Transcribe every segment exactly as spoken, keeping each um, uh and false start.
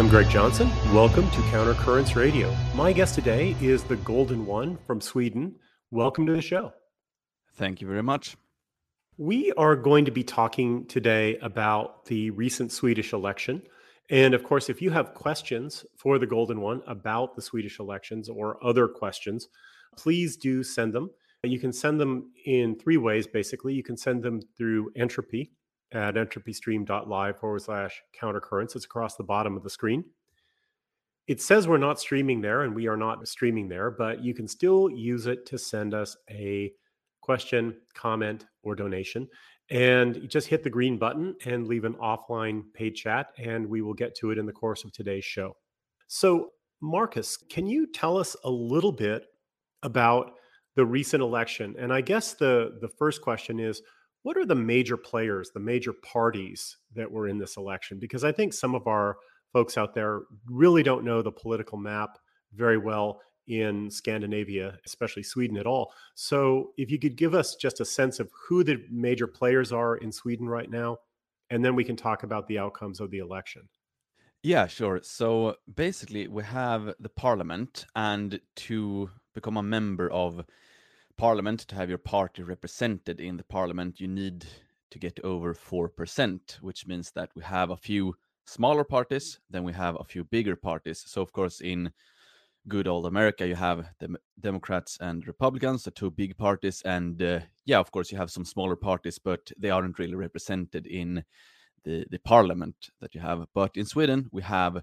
I'm Greg Johnson. Welcome to Countercurrents Radio. My guest today is the Golden One from Sweden. Welcome to the show. Thank you very much. We are going to be talking today about the recent Swedish election. And of course, if you have questions for the Golden One about the Swedish elections or other questions, please do send them. You can send them in three ways, basically. You can send them through Entropy at entropystream.live forward slash countercurrents. It's across the bottom of the screen. It says we're not streaming there, and we are not streaming there, but you can still use it to send us a question, comment, or donation. And you just hit the green button and leave an offline paid chat, and we will get to it in the course of today's show. So, Marcus, can you tell us a little bit about the recent election? And I guess the, the first question is, what are the major players, the major parties that were in this election? Because I think some of our folks out there really don't know the political map very well in Scandinavia, especially Sweden at all. So if you could give us just a sense of who the major players are in Sweden right now, and then we can talk about the outcomes of the election. Yeah, sure. So basically we have the parliament, and to become a member of parliament, to have your party represented in the parliament, you need to get over four percent, which means that we have a few smaller parties, then we have a few bigger parties. So of course in good old America, you have the Democrats and Republicans, the two big parties, and uh, yeah, of course you have some smaller parties, but they aren't really represented in the, the parliament that you have. But in Sweden, we have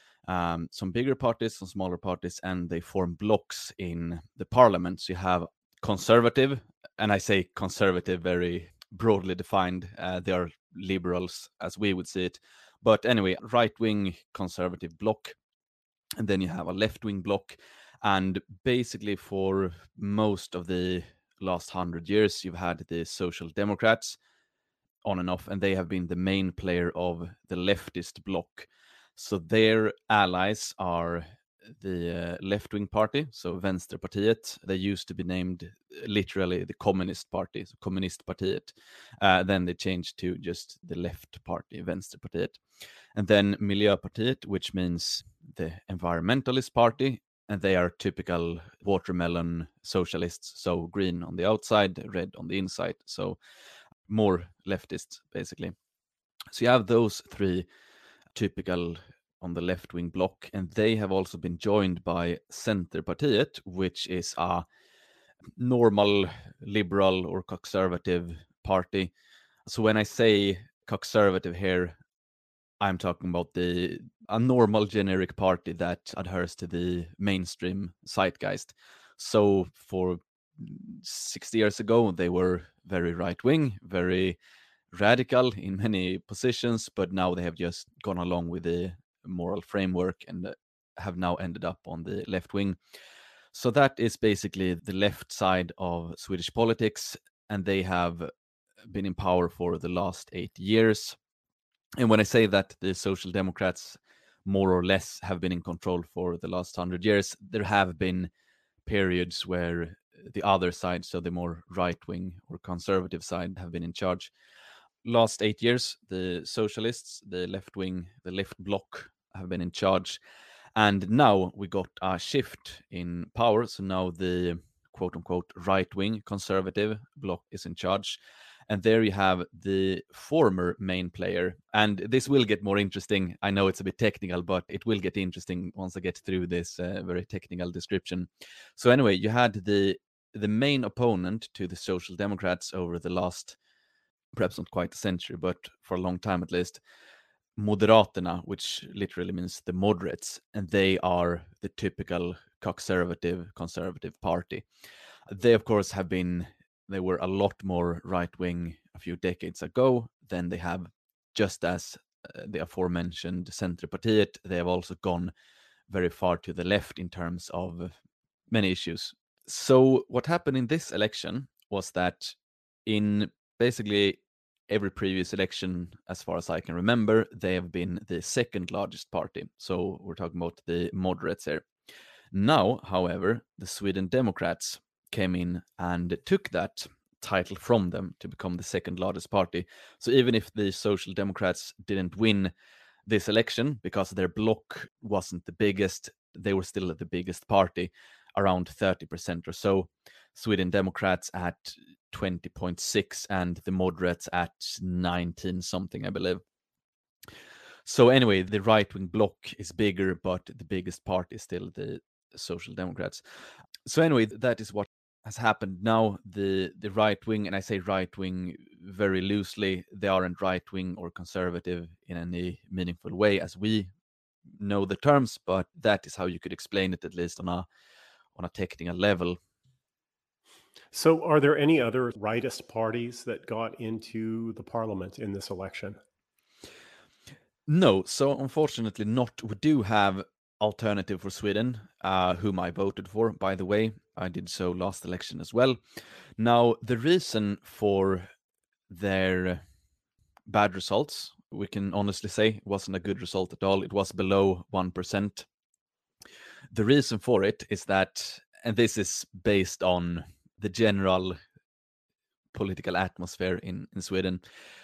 um, some bigger parties, some smaller parties, and they form blocks in the parliament. So you have conservative, and I say conservative very broadly defined. Uh, they are liberals as we would see it. But anyway, right-wing conservative bloc. And then you have a left-wing bloc. And basically for most of the last hundred years, you've had the Social Democrats on and off, and they have been the main player of the leftist bloc. So their allies are the uh, left-wing party, so Vänsterpartiet. They used to be named literally the Communist Party, so Kommunistpartiet. Uh, then they changed to just the left party, Vänsterpartiet. And then Miljöpartiet, which means the environmentalist party, and they are typical watermelon socialists, so green on the outside, red on the inside, so more leftist, basically. So you have those three typical on the left-wing bloc, and they have also been joined by Centerpartiet, which is a normal liberal or conservative party. So when I say conservative here, I'm talking about the a normal generic party that adheres to the mainstream zeitgeist. So for sixty years ago, they were very right-wing, very radical in many positions, but now they have just gone along with the moral framework and have now ended up on the left wing. So that is basically the left side of Swedish politics, and they have been in power for the last eight years. And when I say that the Social Democrats more or less have been in control for the last hundred years, there have been periods where the other side, so the more right-wing or conservative side, have been in charge. Last eight years, the socialists, the left wing, the left bloc have been in charge. And now we got a shift in power. So now the quote unquote right wing conservative bloc is in charge. And there you have the former main player. And this will get more interesting. I know it's a bit technical, but it will get interesting once I get through this uh, very technical description. So anyway, you had the the main opponent to the Social Democrats over the last, perhaps not quite a century, but for a long time at least, Moderaterna, which literally means the moderates, and they are the typical conservative conservative party. They, of course, have been, they were a lot more right-wing a few decades ago than they have, just as uh, the aforementioned Centerpartiet. They have also gone very far to the left in terms of many issues. So what happened in this election was that in basically every previous election, as far as I can remember, they have been the second largest party. So we're talking about the moderates here. Now, however, the Sweden Democrats came in and took that title from them to become the second largest party. So even if the Social Democrats didn't win this election because their bloc wasn't the biggest. They were still the biggest party, around thirty percent or so. Sweden Democrats at twenty point six and the moderates at nineteen something, I believe. So anyway, the right-wing bloc is bigger, but the biggest party is still the Social Democrats. So anyway, that is what has happened now. The the right wing, and I say right wing very loosely, they aren't right wing or conservative in any meaningful way as we know the terms, but that is how you could explain it, at least on a on a technical level. So, are there any other rightist parties that got into the parliament in this election? No, so unfortunately not. We do have Alternative for Sweden, uh, whom I voted for, by the way. I did so last election as well. Now, the reason for their bad results, we can honestly say, it wasn't a good result at all. It was below one percent. The reason for it is that, and this is based on the general political atmosphere in, in Sweden,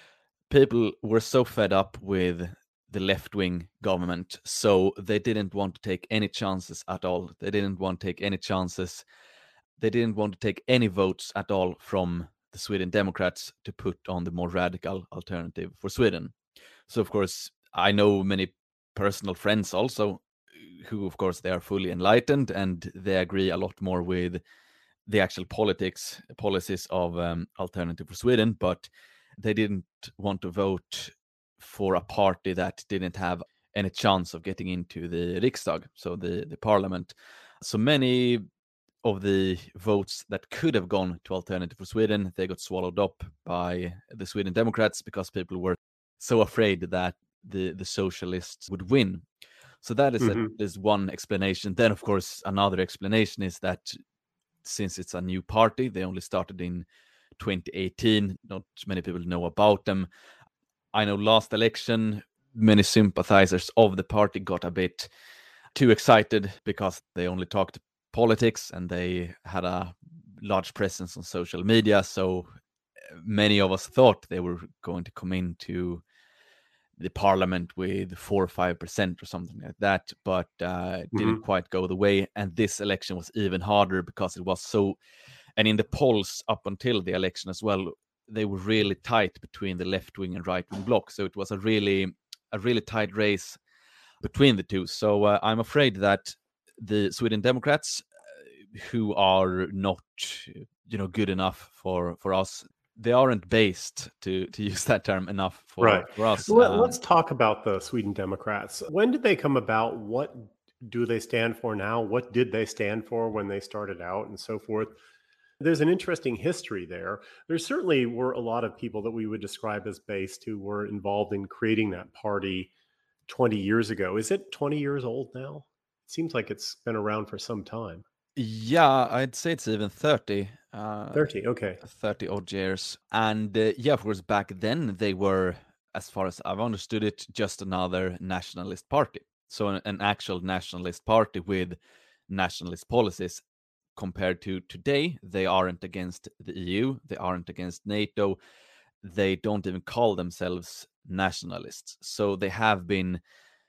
people were so fed up with the left-wing government, so they didn't want to take any chances at all. They didn't want to take any chances. They didn't want to take any votes at all from the Sweden Democrats to put on the more radical Alternative for Sweden. So, of course, I know many personal friends also who, of course, they are fully enlightened and they agree a lot more with the actual politics, policies of um, Alternative for Sweden, but they didn't want to vote for a party that didn't have any chance of getting into the Riksdag, so the, the parliament. So many of the votes that could have gone to Alternative for Sweden, they got swallowed up by the Sweden Democrats because people were so afraid that the, the socialists would win. So that is, Mhm. a, is one explanation. Then, of course, another explanation is that since it's a new party, they only started in twenty eighteen. Not many people know about them. I know last election, many sympathizers of the party got a bit too excited because they only talked politics and they had a large presence on social media. So many of us thought they were going to come into the parliament with four or five percent or something like that, but uh, it didn't Mhm. quite go the way. And this election was even harder because it was so. And in the polls up until the election as well, they were really tight between the left wing and right wing bloc. So it was a really, a really tight race between the two. So uh, I'm afraid that the Sweden Democrats, uh, who are not, you know, good enough for for us, they aren't based, to to use that term, enough for Right. for us. Let, Um, let's talk about the Sweden Democrats. When did they come about? What do they stand for now? What did they stand for when they started out and so forth? There's an interesting history there. There certainly were a lot of people that we would describe as based who were involved in creating that party twenty years ago. Is it twenty years old now? It seems like it's been around for some time. yeah, I'd say it's even thirty. Uh, thirty. Okay. thirty odd years. And uh, yeah, of course, back then they were, as far as I've understood it, just another nationalist party. So an, an actual nationalist party with nationalist policies. Compared to today, they aren't against the E U, they aren't against NATO, they don't even call themselves nationalists. So they have been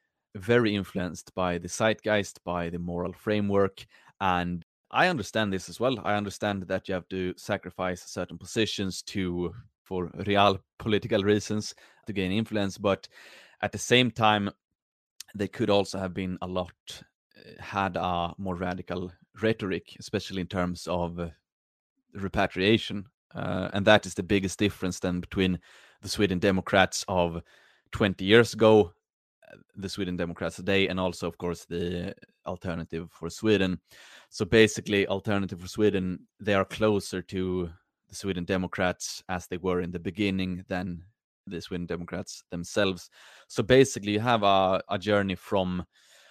very influenced by the zeitgeist, by the moral framework. And I understand this as well. I understand that you have to sacrifice certain positions to, for real political reasons, to gain influence. But at the same time, they could also have been a lot, uh, had a more radical rhetoric, especially in terms of uh, repatriation. Uh, and that is the biggest difference then between the Sweden Democrats of twenty years ago, the Sweden Democrats today, and also, of course, the Alternative for Sweden. So basically, Alternative for Sweden, they are closer to the Sweden Democrats as they were in the beginning than the Sweden Democrats themselves. So basically, you have a, a journey from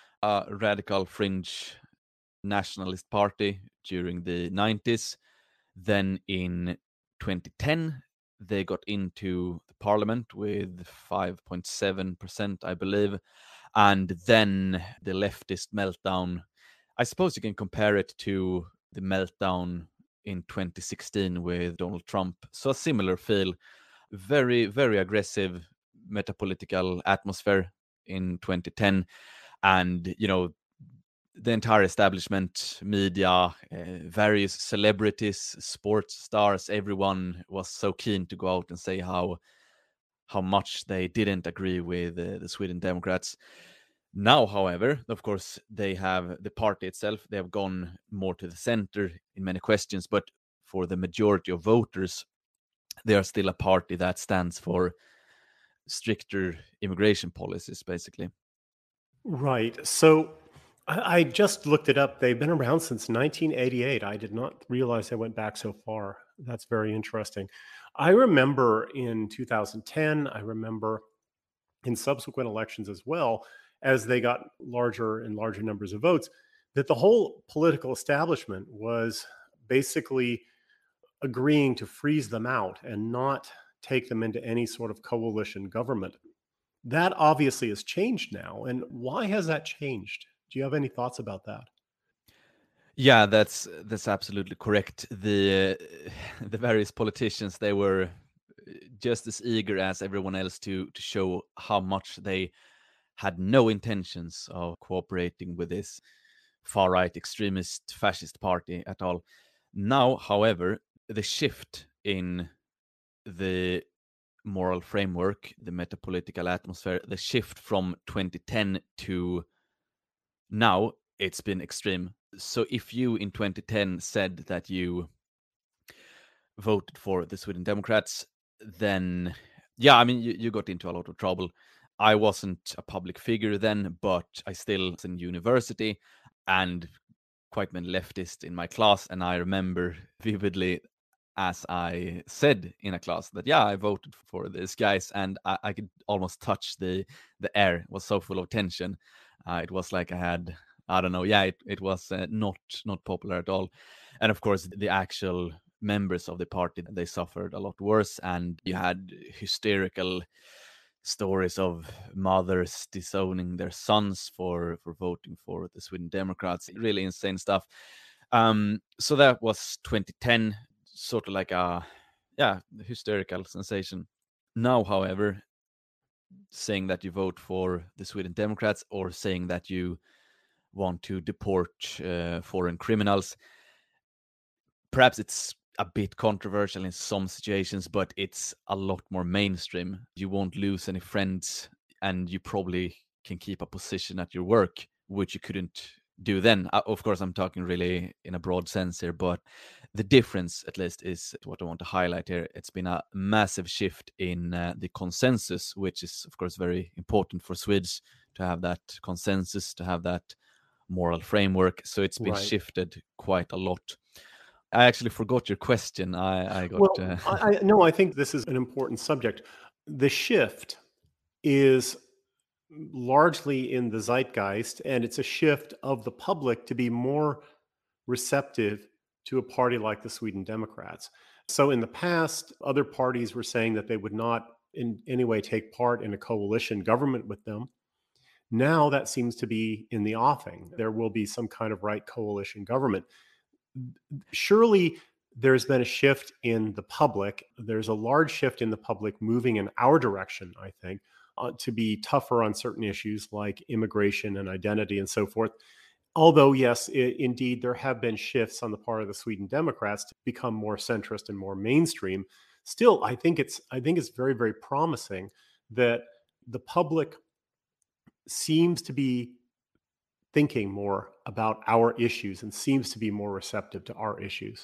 a radical fringe nationalist party during the nineties. Then in twenty ten, they got into the parliament with five point seven percent, I believe. And then the leftist meltdown. I suppose you can compare it to the meltdown in twenty sixteen with Donald Trump. So a similar feel, very, very aggressive metapolitical atmosphere in twenty ten, and you know the entire establishment, media, uh, various celebrities, sports stars, everyone was so keen to go out and say how how much they didn't agree with uh, the Sweden Democrats. Now, however, of course, they have the party itself, they have gone more to the center in many questions, but for the majority of voters, they are still a party that stands for stricter immigration policies, basically. Right. So I, I just looked it up. They've been around since nineteen eighty-eight. I did not realize they went back so far. That's very interesting. I remember in two thousand ten, I remember in subsequent elections as well, as they got larger and larger numbers of votes, that the whole political establishment was basically agreeing to freeze them out and not take them into any sort of coalition government. That obviously has changed now. And why has that changed? Do you have any thoughts about that? Yeah, that's that's absolutely correct. The the various politicians, they were just as eager as everyone else to to show how much they had no intentions of cooperating with this far right extremist fascist party at all. Now, however, the shift in the moral framework, the metapolitical atmosphere, the shift from twenty ten to now, it's been extreme. So if you in twenty ten said that you voted for the Sweden Democrats, then yeah, I mean, you, you got into a lot of trouble. I wasn't a public figure then, but I still was in university and quite many leftists in my class. And I remember vividly as I said in a class that, yeah, I voted for these guys, and I, I could almost touch the the air. It was so full of tension. Uh, it was like I had, I don't know, yeah, it, it was uh, not not popular at all. And of course, the actual members of the party, they suffered a lot worse, and you had hysterical stories of mothers disowning their sons for for voting for the Sweden Democrats. Really insane stuff. Um, so that was twenty ten, sort of like a yeah hysterical sensation. Now, however, saying that you vote for the Sweden Democrats or saying that you want to deport uh, foreign criminals, perhaps it's a bit controversial in some situations, but it's a lot more mainstream. You won't lose any friends, and you probably can keep a position at your work, which you couldn't do then. Uh, Of course, I'm talking really in a broad sense here, but the difference, at least, is what I want to highlight here. It's been a massive shift in uh, the consensus, which is, of course, very important for Swedes to have that consensus, to have that moral framework. So it's been Right. shifted quite a lot. I actually forgot your question. I I got uh, Well, I, I no, I think this is an important subject. The shift is largely in the zeitgeist, and it's a shift of the public to be more receptive to a party like the Sweden Democrats. So in the past, other parties were saying that they would not in any way take part in a coalition government with them. Now that seems to be in the offing. There will be some kind of right coalition government. Surely there's been a shift in the public. There's a large shift in the public moving in our direction, I think, uh, to be tougher on certain issues like immigration and identity and so forth. Although, yes, I- indeed, there have been shifts on the part of the Sweden Democrats to become more centrist and more mainstream. Still, I think it's I think it's very, very promising that the public seems to be thinking more about our issues and seems to be more receptive to our issues.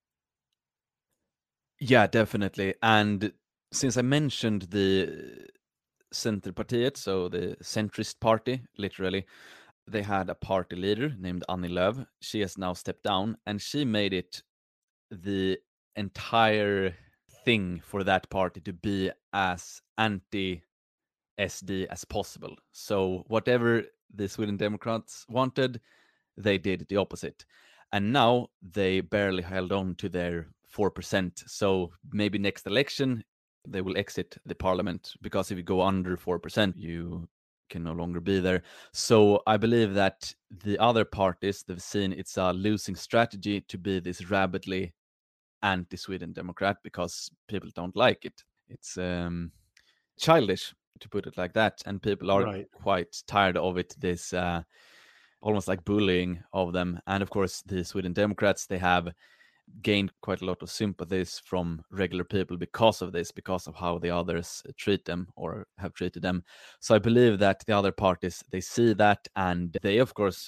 yeah, definitely. And since I mentioned the Centerpartiet, so the centrist party, literally, they had a party leader named Annie Lööf. She has now stepped down, and she made it the entire thing for that party to be as anti S D as possible. So whatever the Sweden Democrats wanted, they did the opposite. And now they barely held on to their four percent. So maybe next election, they will exit the parliament, because if you go under four percent, you can no longer be there. So I believe that the other parties, they've seen it's a losing strategy to be this rabidly anti-Sweden Democrat, because people don't like it. It's um, childish. to put it like that. And people are Right. quite tired of it, this uh, almost like bullying of them. And of course, the Sweden Democrats, they have gained quite a lot of sympathies from regular people because of this, because of how the others treat them or have treated them. So I believe that the other parties, they see that, and they, of course,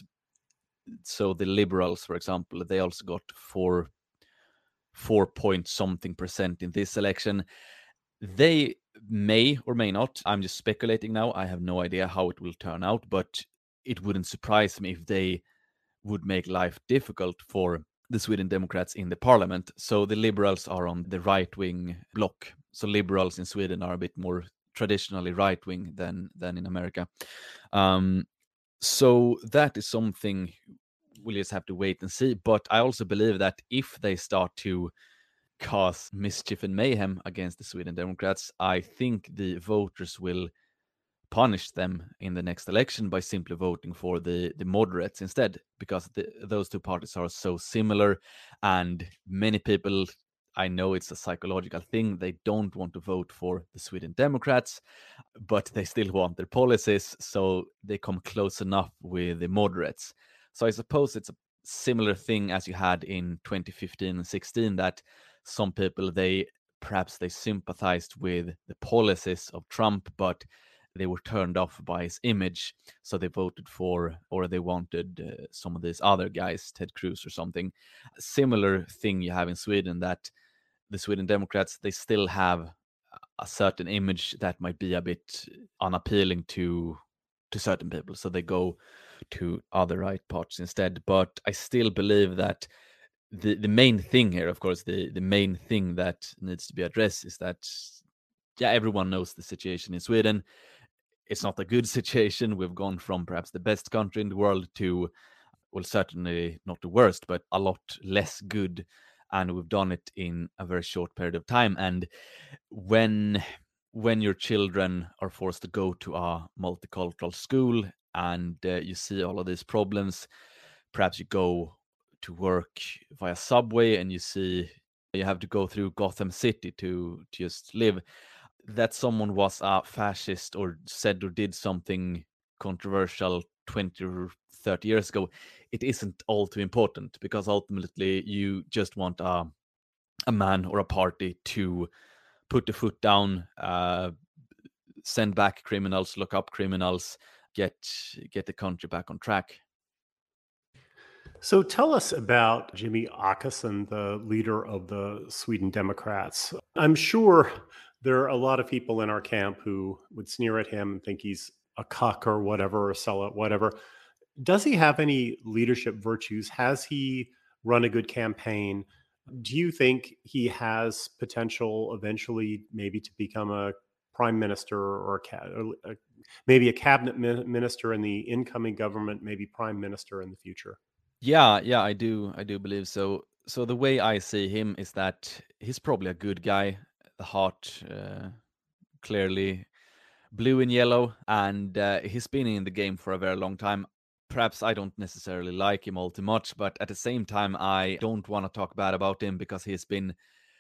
so the liberals, for example, they also got four four point something percent in this election. They may or may not, I'm just speculating now, I have no idea how it will turn out, but it wouldn't surprise me if they would make life difficult for the Sweden Democrats in the parliament. So the liberals are on the right-wing bloc. So liberals in Sweden are a bit more traditionally right-wing than than in America. Um, so that is something we'll just have to wait and see. But I also believe that if they start to cause mischief and mayhem against the Sweden Democrats, I think the voters will punish them in the next election by simply voting for the the moderates instead, because the, those two parties are so similar, and many people, I know it's a psychological thing, they don't want to vote for the Sweden Democrats, but they still want their policies, so they come close enough with the moderates. So I suppose it's a similar thing as you had in twenty fifteen and sixteen, that some people, they perhaps they sympathized with the policies of Trump, but they were turned off by his image, so they voted for, or they wanted uh, some of these other guys, Ted Cruz or something. Similar thing you have in Sweden, that the Sweden Democrats, they still have a certain image that might be a bit unappealing to to certain people, so they go to other right parts instead. But I still believe that the the main thing here, of course, the the main thing that needs to be addressed is that, yeah, everyone knows the situation in Sweden. It's not a good situation. We've gone from perhaps the best country in the world to, well, certainly not the worst, but a lot less good. And we've done it in a very short period of time. And when when your children are forced to go to a multicultural school, and uh, you see all of these problems, perhaps you go to work via subway and you see you have to go through Gotham City to, to just live, that someone was a fascist or said or did something controversial twenty or thirty years ago, it isn't all too important, because ultimately you just want a, a man or a party to put the foot down, uh, send back criminals, lock up criminals, get get the country back on track. So tell us about Jimmy Åkesson, the leader of the Sweden Democrats. I'm sure there are a lot of people in our camp who would sneer at him and think he's a cuck or whatever, or sellout, whatever. Does he have any leadership virtues? Has he run a good campaign? Do you think he has potential eventually, maybe to become a prime minister, or, a, ca- or a, maybe a cabinet min- minister in the incoming government, maybe prime minister in the future? Yeah, yeah, I do. I do believe so. So the way I see him is that he's probably a good guy. The heart, uh, clearly blue and yellow, and uh, he's been in the game for a very long time. Perhaps I don't necessarily like him all too much, but at the same time, I don't want to talk bad about him because he's been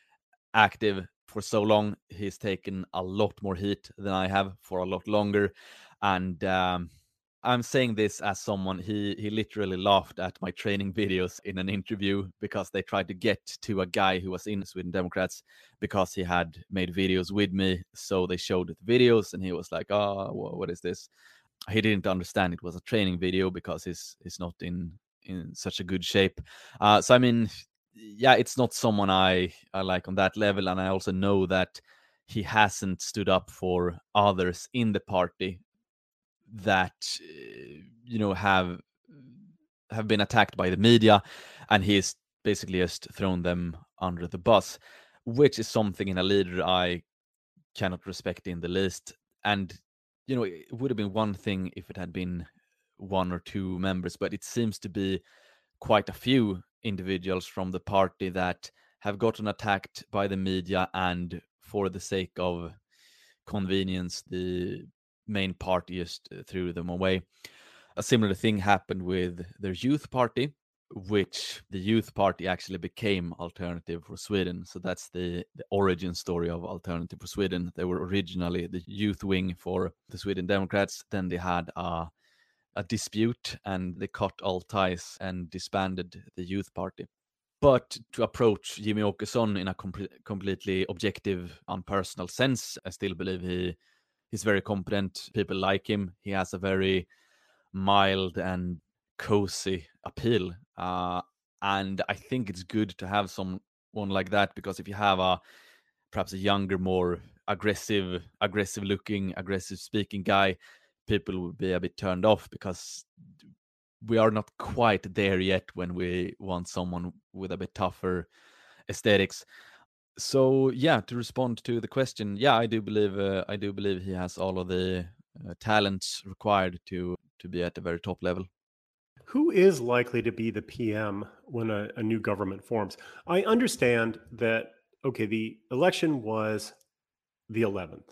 active for so long. He's taken a lot more heat than I have for a lot longer, and um, I'm saying this as someone, he he literally laughed at my training videos in an interview because they tried to get to a guy who was in Sweden Democrats because he had made videos with me. So they showed the videos and he was like, "Oh, what is this?" He didn't understand it was a training video because he's he's not in in such a good shape. Uh, so I mean, yeah, it's not someone I I like on that level, and I also know that he hasn't stood up for others in the party that uh, you know have have been attacked by the media, and he's basically just thrown them under the bus, which is something in a leader I cannot respect in the least. And you know, it would have been one thing if it had been one or two members, but it seems to be quite a few individuals from the party that have gotten attacked by the media, and for the sake of convenience, the main party just uh, threw them away. A similar thing happened with their youth party. which the Youth Party actually became Alternative for Sweden. So that's the, the origin story of Alternative for Sweden. They were originally the youth wing for the Sweden Democrats. Then they had a, a dispute and they cut all ties and disbanded the Youth Party. But to approach Jimmy Åkesson in a com- completely objective, unpersonal sense, I still believe he he's very competent. People like him. He has a very mild and cozy appeal. Uh, and I think it's good to have someone like that, because if you have a perhaps a younger, more aggressive, aggressive looking, aggressive speaking guy, people will be a bit turned off, because we are not quite there yet when we want someone with a bit tougher aesthetics. So yeah, to respond to the question, yeah, I do believe uh, I do believe he has all of the uh, talents required to to be at the very top level. Who is likely to be the P M when a, a new government forms? I understand that, okay, the election was the eleventh.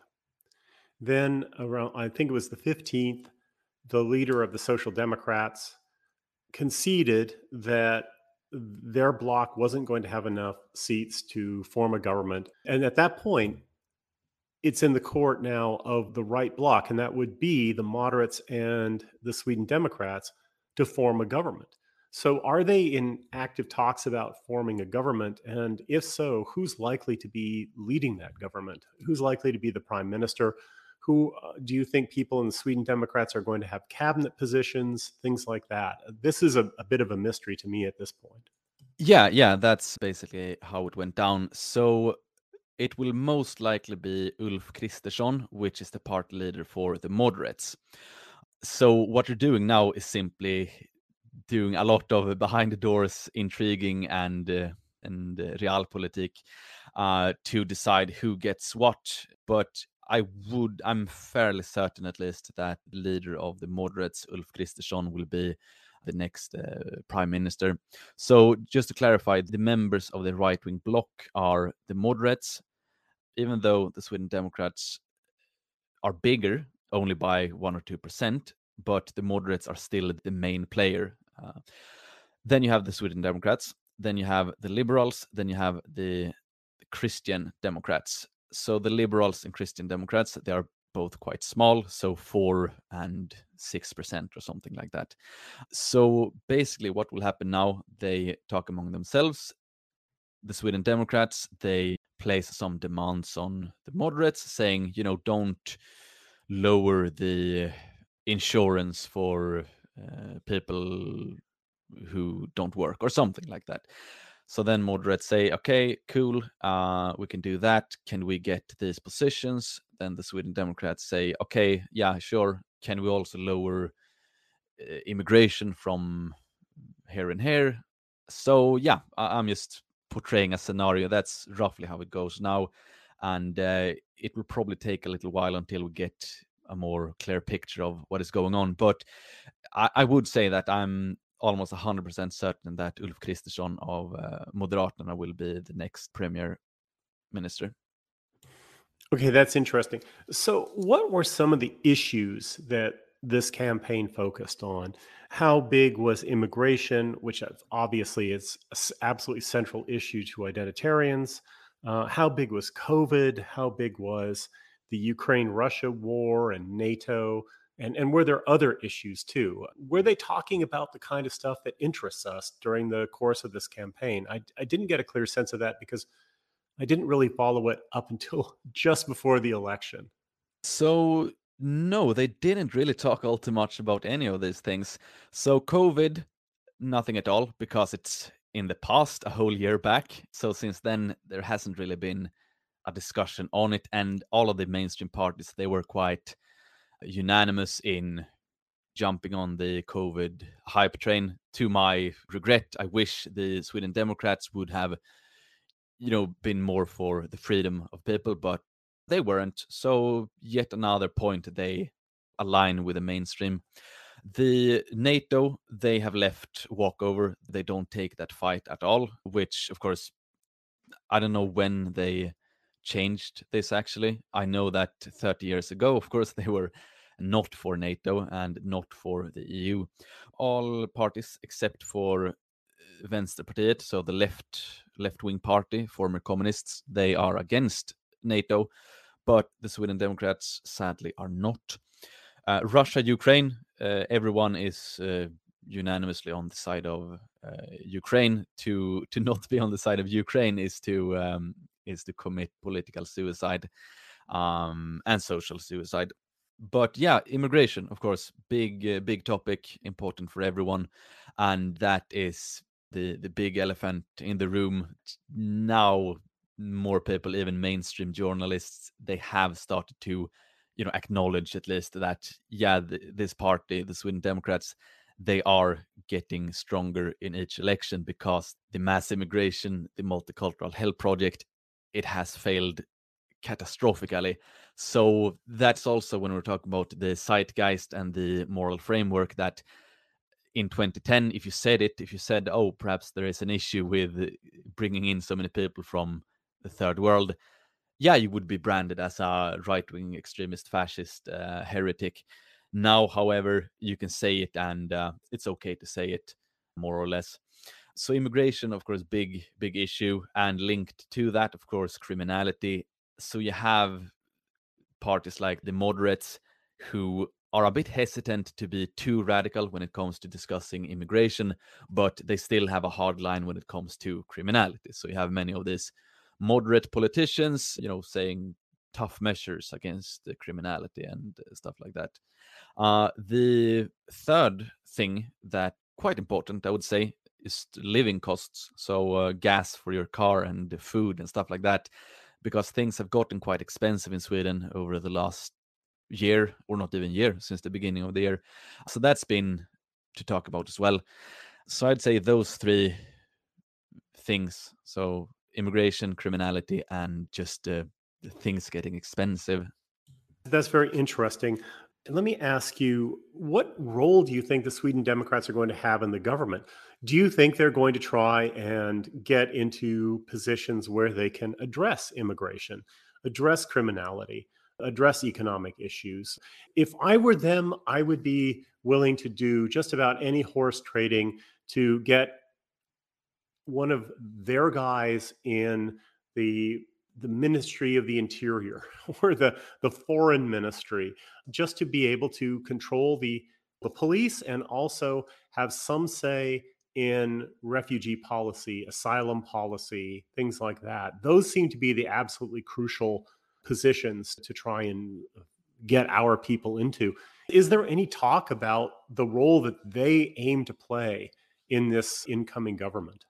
Then around, I think it was the fifteenth, the leader of the Social Democrats conceded that their bloc wasn't going to have enough seats to form a government. And at that point, it's in the court now of the right bloc, and that would be the moderates and the Sweden Democrats to form a government. So, are they in active talks about forming a government? And if so, who's likely to be leading that government? Who's likely to be the prime minister? Who uh, do you think people in the Sweden Democrats are going to have cabinet positions, things like that? This is a, a bit of a mystery to me at this point. Yeah, yeah, that's basically how it went down. So it will most likely be Ulf Kristersson, which is the party leader for the moderates. So what you're doing now is simply doing a lot of behind the doors intriguing and uh, and uh, realpolitik uh, to decide who gets what. But I would, I'm fairly certain at least that the leader of the moderates, Ulf Kristersson, will be the next uh, prime minister. So just to clarify, the members of the right-wing bloc are the moderates, even though the Sweden Democrats are bigger only by one or two percent, but the moderates are still the main player. Uh, then you have the Sweden Democrats, then you have the liberals, then you have the, the Christian Democrats. So the liberals and Christian Democrats, they are both quite small, so four and six percent or something like that. So basically, what will happen now? They talk among themselves. The Sweden Democrats, they place some demands on the moderates, saying, you know, don't lower the insurance for uh, people who don't work or something like that. So then moderates say, okay, cool, uh, we can do that. Can we get these positions? Then the Sweden Democrats say, okay, yeah, sure. Can we also lower uh, immigration from here and here? So yeah, I- I'm just portraying a scenario. That's roughly how it goes now. And uh, it will probably take a little while until we get a more clear picture of what is going on. But I, I would say that I'm almost one hundred percent certain that Ulf Kristersson of uh, Moderaterna will be the next premier minister. Okay, that's interesting. So, what were some of the issues that this campaign focused on? How big was immigration, which obviously is an absolutely central issue to identitarians? Uh, how big was COVID? How big was the Ukraine Russia war and NATO? And, and were there other issues too? Were they talking about the kind of stuff that interests us during the course of this campaign? I, I didn't get a clear sense of that because I didn't really follow it up until just before the election. So no, they didn't really talk all too much about any of these things. So COVID, nothing at all, because it's in the past, a whole year back. So since then, there hasn't really been a discussion on it, and all of the mainstream parties, they were quite unanimous in jumping on the COVID hype train. To my regret, I wish the Sweden Democrats would have, you know, been more for the freedom of people, but they weren't. So yet another point they align with the mainstream. The NATO, they have left walkover. They don't take that fight at all, which of course, I don't know when they changed this actually. I know that thirty years ago, of course, they were not for NATO and not for the E U. All parties except for Vänsterpartiet, so the left left-wing party, former communists, they are against NATO, but the Sweden Democrats sadly are not. Uh, Russia, Ukraine, uh, everyone is uh, unanimously on the side of uh, Ukraine. To to not be on the side of Ukraine is to um, is to commit political suicide um, and social suicide. But yeah, immigration, of course, big uh, big topic, important for everyone, and that is the the big elephant in the room now. More people, even mainstream journalists, they have started to, you know, acknowledge at least that, yeah, th- this party, the Sweden Democrats, they are getting stronger in each election because the mass immigration, the multicultural health project, it has failed catastrophically. So that's also when we're talking about the zeitgeist and the moral framework, that in twenty ten, if you said it, if you said, oh, perhaps there is an issue with bringing in so many people from the third world, yeah, you would be branded as a right-wing extremist, fascist, uh, heretic. Now, however, you can say it, and uh, it's okay to say it, more or less. So immigration, of course, big, big issue, and linked to that, of course, criminality. So you have parties like the moderates who are a bit hesitant to be too radical when it comes to discussing immigration, but they still have a hard line when it comes to criminality. So you have many of these moderate politicians, you know, saying tough measures against the criminality and uh, stuff like that. Uh, the third thing that quite important, I would say, is living costs. So uh, gas for your car and food and stuff like that, because things have gotten quite expensive in Sweden over the last year, or not even year, since the beginning of the year. So that's been to talk about as well. So I'd say those three things. So immigration, criminality, and just uh, things getting expensive. That's very interesting. Let me ask you, what role do you think the Sweden Democrats are going to have in the government? Do you think they're going to try and get into positions where they can address immigration, address criminality, address economic issues? If I were them, I would be willing to do just about any horse trading to get one of their guys in the the Ministry of the Interior or the the Foreign Ministry, just to be able to control the the police and also have some say in refugee policy, asylum policy, things like that. Those seem to be the absolutely crucial positions to try and get our people into. Is there any talk about the role that they aim to play in this incoming government?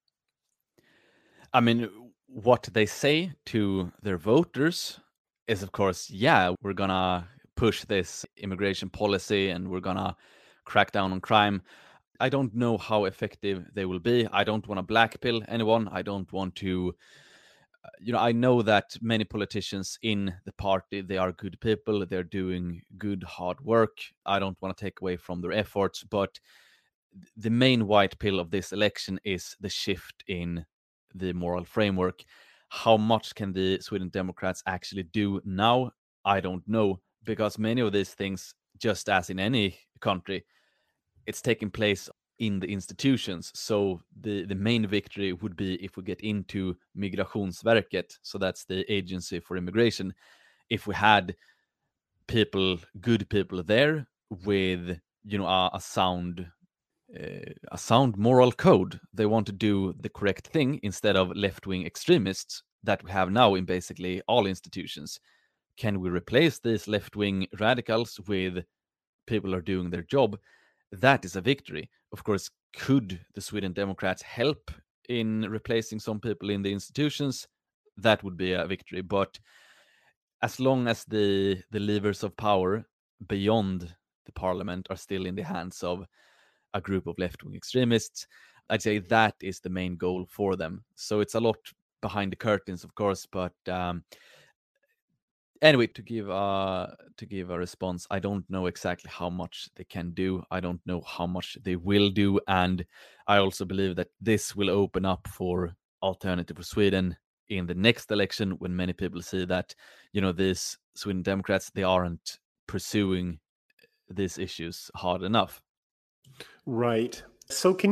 I mean, what they say to their voters is, of course, yeah, we're gonna push this immigration policy and we're gonna crack down on crime. I don't know how effective they will be. I don't want to blackpill anyone. I don't want to, uh, you know, I know that many politicians in the party, they are good people. They're doing good, hard work. I don't want to take away from their efforts, but the main white pill of this election is the shift in the moral framework. How much can the Sweden Democrats actually do now? I don't know, because many of these things, just as in any country, it's taking place in the institutions. So the, the main victory would be if we get into Migrationsverket, so that's the agency for immigration. If we had people, good people there with, you know, a, a sound uh, a sound moral code. They want to do the correct thing instead of left-wing extremists that we have now in basically all institutions. Can we replace these left-wing radicals with people who are doing their job? That is a victory. Of course, could the Sweden Democrats help in replacing some people in the institutions? That would be a victory. But as long as the the levers of power beyond the parliament are still in the hands of a group of left-wing extremists, I'd say that is the main goal for them. So it's a lot behind the curtains, of course, but um, anyway, to give a to give a response, I don't know exactly how much they can do. I don't know how much they will do, and I also believe that this will open up for Alternative for Sweden in the next election, when many people see that, you know, these Sweden Democrats, they aren't pursuing these issues hard enough. Right. So, can you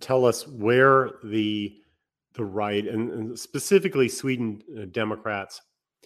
tell us where the the right and, and specifically Sweden uh, Democrats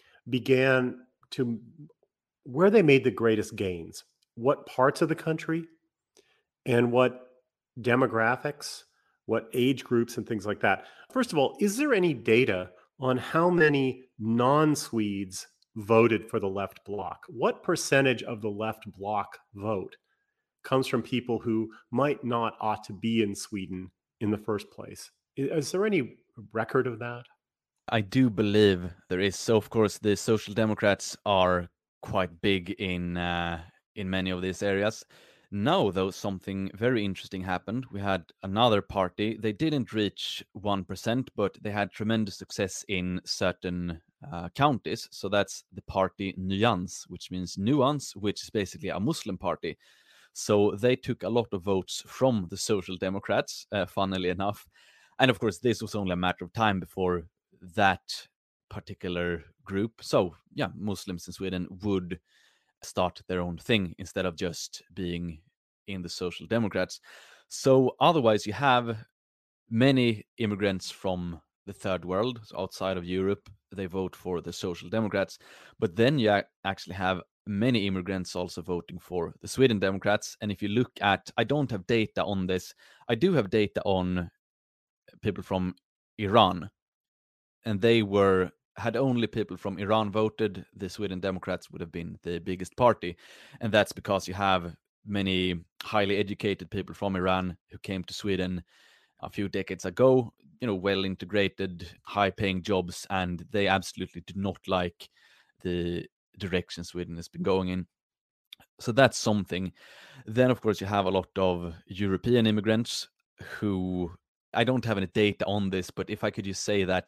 began to where they made the greatest gains, what parts of the country, and what demographics, what age groups, and things like that. First of all, is there any data on how many non Swedes voted for the left bloc? What percentage of the left bloc vote comes from people who might not ought to be in Sweden in the first place? Is there any record of that? I do believe there is. So, of course, the Social Democrats are quite big in uh, in many of these areas. Now, though, something very interesting happened. We had another party. They didn't reach one percent, but they had tremendous success in certain uh, counties. So that's the party Nyans, which means nuance, which is basically a Muslim party. So they took a lot of votes from the Social Democrats, uh, funnily enough. And of course, this was only a matter of time before that particular group, so yeah, Muslims in Sweden would start their own thing instead of just being in the Social Democrats. So otherwise, you have many immigrants from the third world, so outside of Europe, they vote for the Social Democrats. But then you actually have many immigrants also voting for the Sweden Democrats. And if you look at, I don't have data on this, I do have data on people from Iran, and they were had only people from Iran voted, the Sweden Democrats would have been the biggest party. And that's because you have many highly educated people from Iran who came to Sweden a few decades ago, you know, well integrated, high paying jobs, and they absolutely do not like the direction Sweden has been going in. So that's something. Then, of course, you have a lot of European immigrants who, I don't have any data on this, but if I could just say that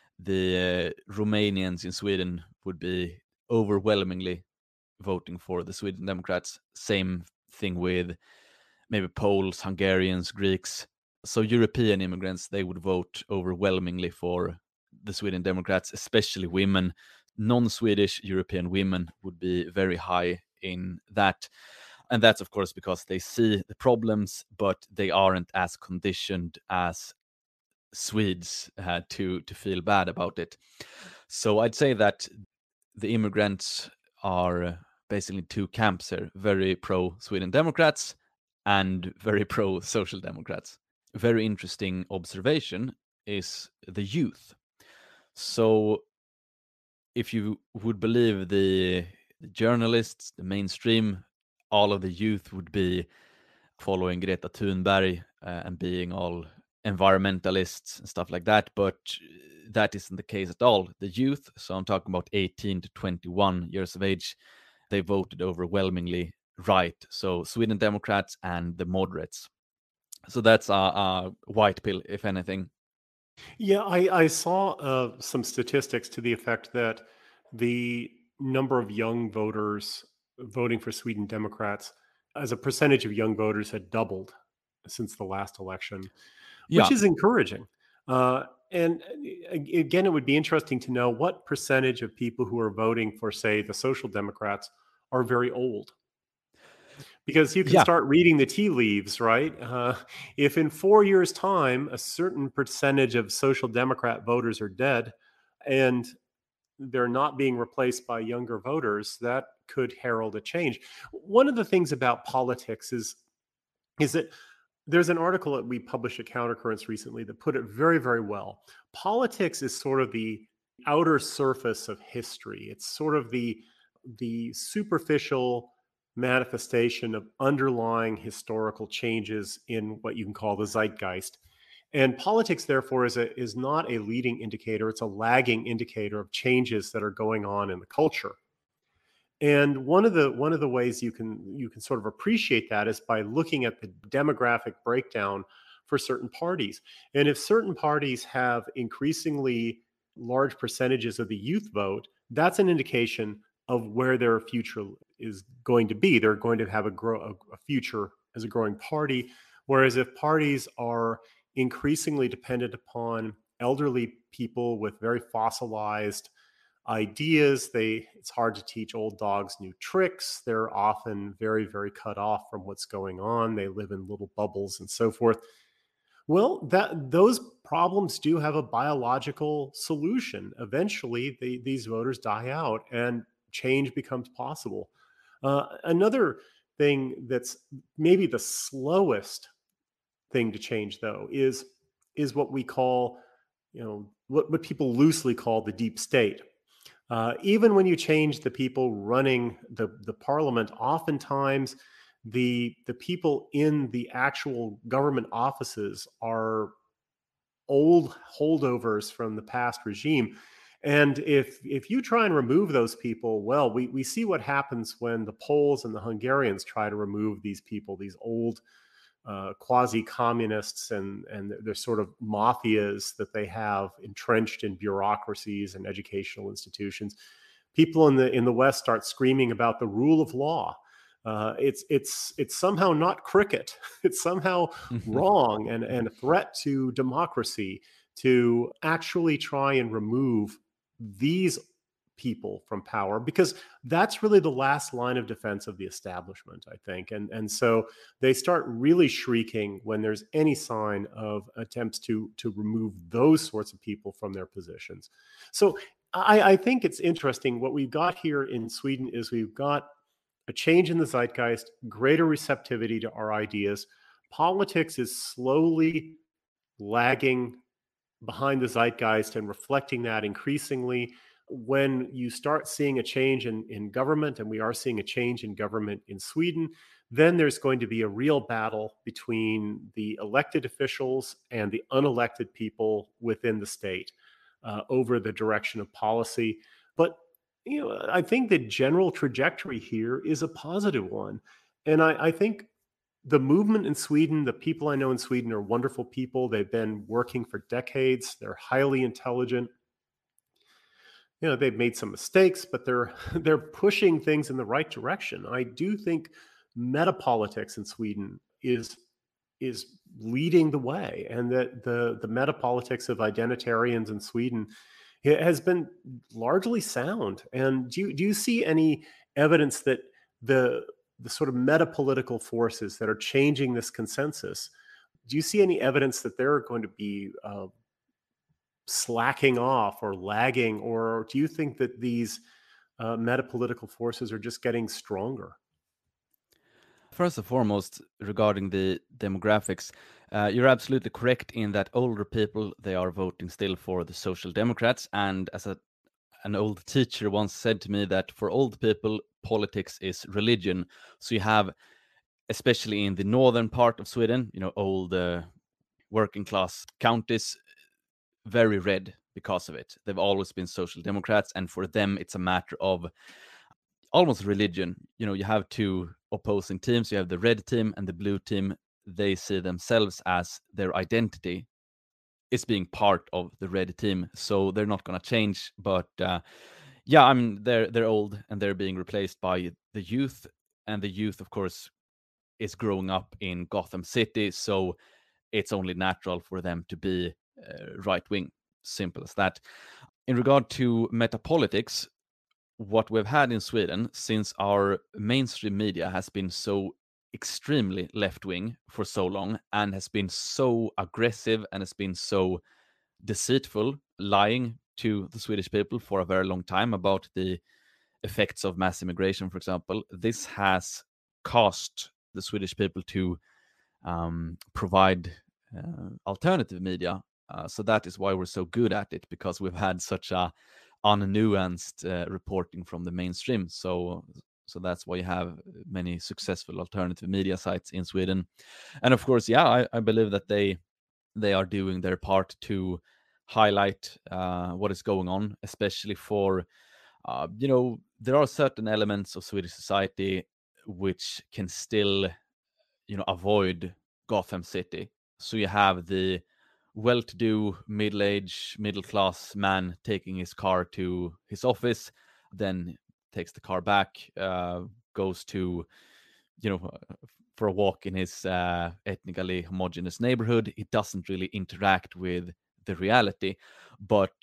the uh, Romanians in Sweden would be overwhelmingly voting for the Sweden Democrats. Same thing with maybe Poles, Hungarians, Greeks. So European immigrants, they would vote overwhelmingly for the Sweden Democrats, especially women. Non-Swedish European women would be very high in that. And that's, of course, because they see the problems, but they aren't as conditioned as Swedes had to to feel bad about it. So I'd say that the immigrants are basically two camps here: very pro Sweden Democrats and very pro Social Democrats. Very interesting observation is the youth. So if you would believe the, the journalists, the mainstream, all of the youth would be following Greta Thunberg uh, and being all environmentalists and stuff like that, but that isn't the case at all. The youth, so I'm talking about eighteen to twenty-one years of age, they voted overwhelmingly right. So Sweden Democrats and the moderates. So that's a, a white pill, if anything. Yeah, I, I saw uh, some statistics to the effect that the number of young voters voting for Sweden Democrats as a percentage of young voters had doubled since the last election, which Yeah. is encouraging. Uh, and uh, again, it would be interesting to know what percentage of people who are voting for, say, the Social Democrats are very old. Because you can Yeah. start reading the tea leaves, right? Uh, if in four years' time, a certain percentage of Social Democrat voters are dead and they're not being replaced by younger voters, that could herald a change. One of the things about politics is, is that there's an article that we published at Countercurrents recently that put it very, very well. Politics is sort of the outer surface of history. It's sort of the the superficial manifestation of underlying historical changes in what you can call the zeitgeist. And politics, therefore, is a, is not a leading indicator; it's a lagging indicator of changes that are going on in the culture. And one of the one of the ways you can you can sort of appreciate that is by looking at the demographic breakdown for certain parties. And if certain parties have increasingly large percentages of the youth vote, that's an indication of where their future is going to be. They're going to have a grow a future as a growing party. Whereas if parties are increasingly dependent upon elderly people with very fossilized ideas, they it's hard to teach old dogs new tricks. They're often very, very cut off from what's going on. They live in little bubbles and so forth. Well, that those problems do have a biological solution. Eventually, the, these voters die out and change becomes possible. Uh, another thing that's maybe the slowest thing to change, though, is is what we call, you know, what, what people loosely call the deep state. Uh, even when you change the people running the, the parliament, oftentimes the the people in the actual government offices are old holdovers from the past regime. And if if you try and remove those people, well, we, we see what happens when the Poles and the Hungarians try to remove these people, these old uh, quasi-communists and and their sort of mafias that they have entrenched in bureaucracies and educational institutions. People in the in the West start screaming about the rule of law. Uh, it's it's it's somehow not cricket. It's somehow wrong and, and a threat to democracy to actually try and remove these people from power, because that's really the last line of defense of the establishment, I think. And, and so they start really shrieking when there's any sign of attempts to, to remove those sorts of people from their positions. So I, I think it's interesting. What we've got here in Sweden is we've got a change in the zeitgeist, greater receptivity to our ideas. Politics is slowly lagging behind the zeitgeist and reflecting that increasingly. When you start seeing a change in, in government, and we are seeing a change in government in Sweden, then there's going to be a real battle between the elected officials and the unelected people within the state uh, over the direction of policy. But you know, I think the general trajectory here is a positive one. And I, I think the movement in Sweden, the people I know in Sweden are wonderful people. They've been working for decades. They're highly intelligent. You know, they've made some mistakes, but they're they're pushing things in the right direction. I do think metapolitics in Sweden is is leading the way, and that the the metapolitics of identitarians in Sweden has been largely sound. And do you, do you see any evidence that the the sort of metapolitical forces that are changing this consensus, do you see any evidence that they're going to be uh, slacking off or lagging, or do you think that these uh, metapolitical forces are just getting stronger? First and foremost, regarding the demographics, uh, you're absolutely correct in that older people, they are voting still for the Social Democrats. And as a, an old teacher once said to me that for old people, politics is religion. So you have, especially in the northern part of Sweden, you know, old uh, working class counties, very red because of it. They've always been Social Democrats, and for them, it's a matter of almost religion. You know, you have two opposing teams. You have the red team and the blue team. They see themselves as their identity is being part of the red team, so they're not going to change. But uh, yeah, I mean, they're they're old and they're being replaced by the youth, and the youth, of course, is growing up in Gotham City, so it's only natural for them to be uh, right wing. Simple as that. In regard to metapolitics, what we've had in Sweden, since our mainstream media has been so extremely left wing for so long and has been so aggressive and has been so deceitful, lying to the Swedish people for a very long time about the effects of mass immigration, for example, this has caused the Swedish people to um, provide uh, alternative media. Uh, so that is why we're so good at it, because we've had such a unnuanced uh, reporting from the mainstream. So so that's why you have many successful alternative media sites in Sweden. And of course, yeah, I, I believe that they they are doing their part to highlight uh, what is going on, especially for uh, you know, there are certain elements of Swedish society which can still, you know, avoid Gotham City. So you have the well-to-do, middle-aged, middle-class man taking his car to his office, then takes the car back, uh, goes to, you know, for a walk in his uh, ethnically homogeneous neighborhood. He doesn't really interact with the reality, but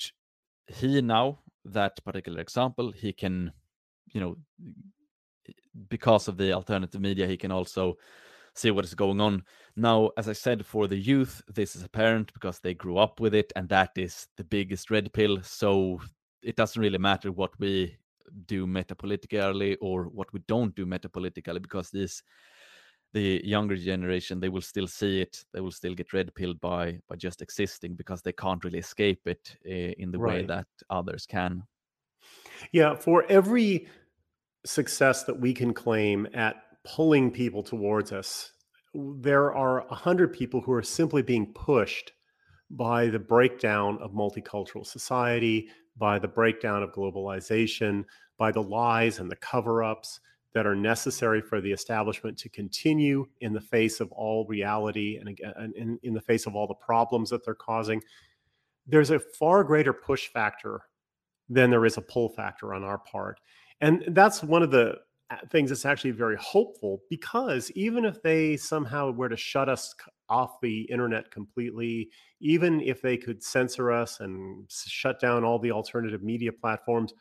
he now, that particular example, he can, you know, because of the alternative media, he can also see what is going on. Now, as I said, for the youth, this is apparent because they grew up with it, and that is the biggest red pill. So it doesn't really matter what we do metapolitically or what we don't do metapolitically, because this the younger generation, they will still see it, they will still get red pilled by by just existing, because they can't really escape it uh, in the way Right. that others can. Yeah. For every success that we can claim at pulling people towards us, there are a hundred people who are simply being pushed by the breakdown of multicultural society, by the breakdown of globalization, by the lies and the cover-ups that are necessary for the establishment to continue in the face of all reality and again in, in the face of all the problems that they're causing. There's a far greater push factor than there is a pull factor on our part. And that's one of the uh, things that's actually very hopeful, because even if they somehow were to shut us off the internet completely, even if they could censor us and shut down all the alternative media platforms,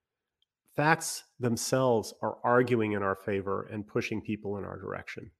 facts themselves are arguing in our favor and pushing people in our direction.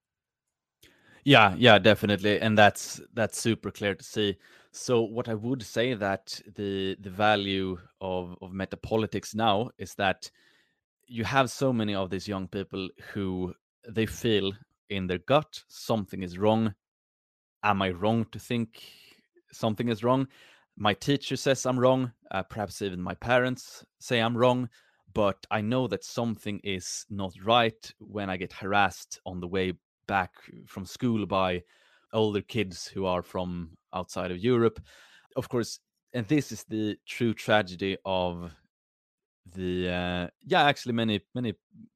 Yeah, yeah, definitely, and that's that's super clear to see. So what I would say that the the value of of metapolitics now is that you have so many of these young people who they feel in their gut something is wrong. Am I wrong to think something is wrong? My teacher says I'm wrong. Uh, perhaps even my parents say I'm wrong. But I know that something is not right when I get harassed on the way back from school by older kids who are from outside of Europe. Of course, and this is the true tragedy of the uh, yeah, actually many many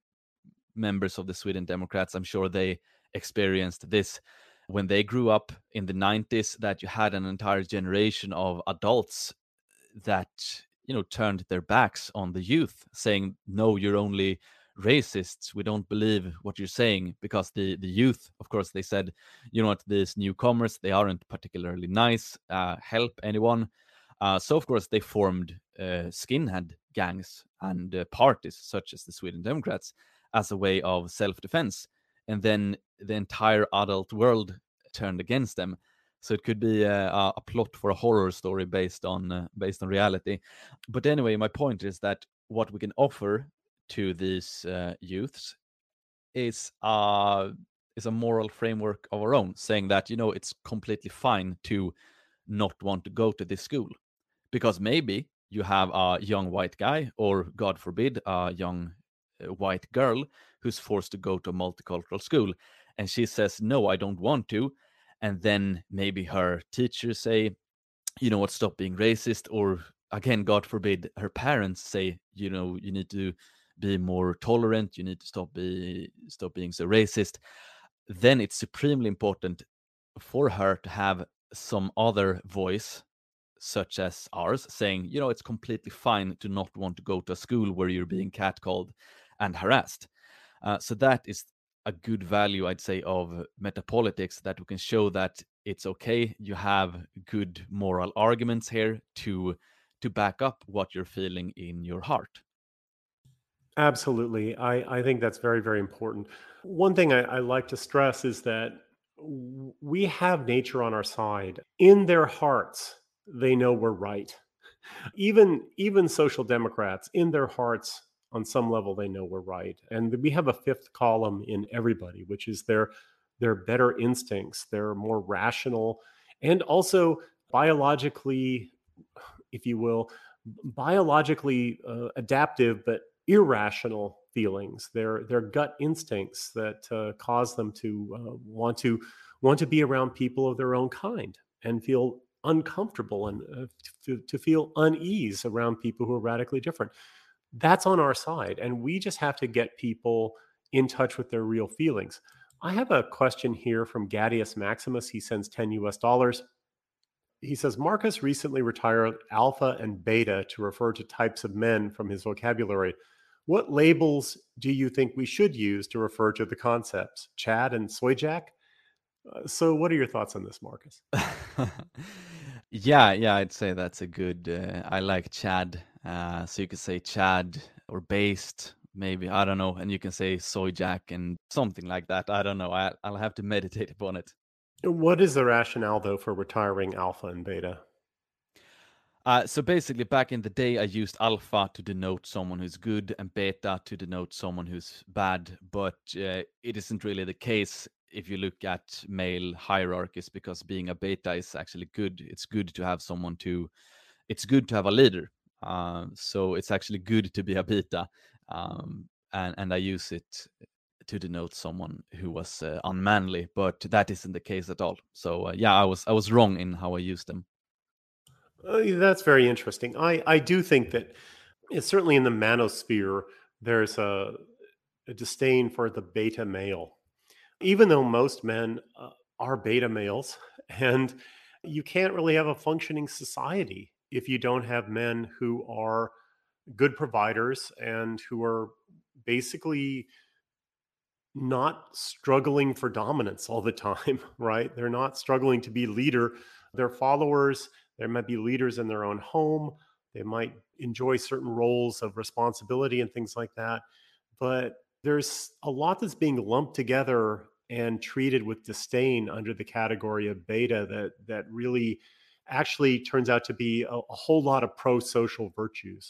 members of the Sweden Democrats, I'm sure they experienced this when they grew up in the nineties, that you had an entire generation of adults that, you know, turned their backs on the youth, saying, no, you're only racists, we don't believe what you're saying, because the the youth, of course, they said, you know what, these newcomers, they aren't particularly nice, uh, help anyone. Uh, so of course they formed uh, skinhead gangs and uh, parties such as the Sweden Democrats as a way of self-defense, and then the entire adult world turned against them. So it could be a, a plot for a horror story based on uh, based on reality. But anyway, my point is that what we can offer to these uh, youths is uh, is a moral framework of our own, saying that, you know, it's completely fine to not want to go to this school, because maybe you have a young white guy, or God forbid, a young uh, white girl who's forced to go to a multicultural school, and she says, no, I don't want to. And then maybe her teachers say, you know what, stop being racist. Or again, God forbid, her parents say, you know, you need to be more tolerant, you need to stop be stop being so racist. Then it's supremely important for her to have some other voice, such as ours, saying, you know, it's completely fine to not want to go to a school where you're being catcalled and harassed. Uh, so that is a good value, I'd say, of metapolitics, that we can show that it's okay. You have good moral arguments here to to back up what you're feeling in your heart. Absolutely. I, I think that's very, very important. One thing I, I like to stress is that w- we have nature on our side. In their hearts, they know we're right. Even even social democrats, in their hearts, on some level, they know we're right. And we have a fifth column in everybody, which is their their better instincts. They're more rational and also biologically, if you will, biologically uh, adaptive, but irrational feelings. Their their gut instincts that uh, cause them to uh, want to want to be around people of their own kind and feel uncomfortable and uh, to, to feel unease around people who are radically different. That's on our side, and we just have to get people in touch with their real feelings. I have a question here from Gadius Maximus. He sends ten U S dollars. He says Marcus recently retired alpha and beta to refer to types of men from his vocabulary. What labels do you think we should use to refer to the concepts? Chad and Soyjack? Uh, so, what are your thoughts on this, Marcus? Yeah, yeah, I'd say that's a good. Uh, I like Chad, uh, so you could say Chad or based, maybe, I don't know, and you can say soy jack and something like that. I don't know. I, I'll have to meditate upon it. What is the rationale, though, for retiring alpha and beta? Uh, so basically, back in the day, I used alpha to denote someone who's good and beta to denote someone who's bad. But uh, it isn't really the case if you look at male hierarchies, because being a beta is actually good. It's good to have someone to, it's good to have a leader. Uh, so it's actually good to be a beta. Um, and, and I use it to denote someone who was uh, unmanly, but that isn't the case at all. So uh, yeah, I was I was wrong in how I used them. Uh, that's very interesting. I, I do think that it's certainly in the manosphere, there's a, a disdain for the beta male, even though most men uh, are beta males. And you can't really have a functioning society if you don't have men who are good providers and who are basically not struggling for dominance all the time, right? They're not struggling to be leader. Their followers, there might be leaders in their own home. They might enjoy certain roles of responsibility and things like that. But there's a lot that's being lumped together and treated with disdain under the category of beta that that really actually turns out to be a, a whole lot of pro-social virtues.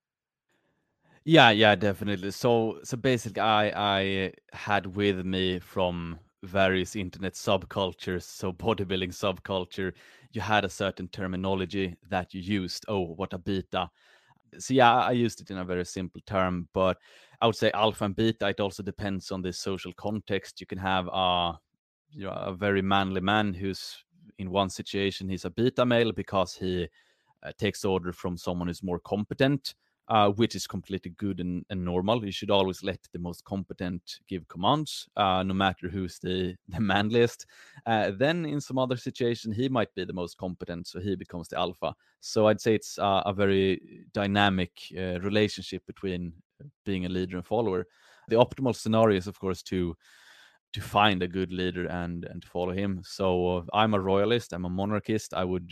Yeah, yeah, definitely. So, so basically, I I had with me from various internet subcultures, so bodybuilding subculture, you had a certain terminology that you used. Oh, what a beta. So yeah, I used it in a very simple term, but I would say alpha and beta. It also depends on the social context. You can have a you know, a very manly man who's in one situation he's a beta male because he uh, takes order from someone who's more competent, uh, which is completely good and, and normal. You should always let the most competent give commands, uh, no matter who's the, the manliest. Uh, then in some other situation, he might be the most competent, so he becomes the alpha. So I'd say it's uh, a very dynamic uh, relationship between being a leader and follower. The optimal scenario is, of course, to to find a good leader and and to follow him. So uh, I'm a royalist. I'm a monarchist. I would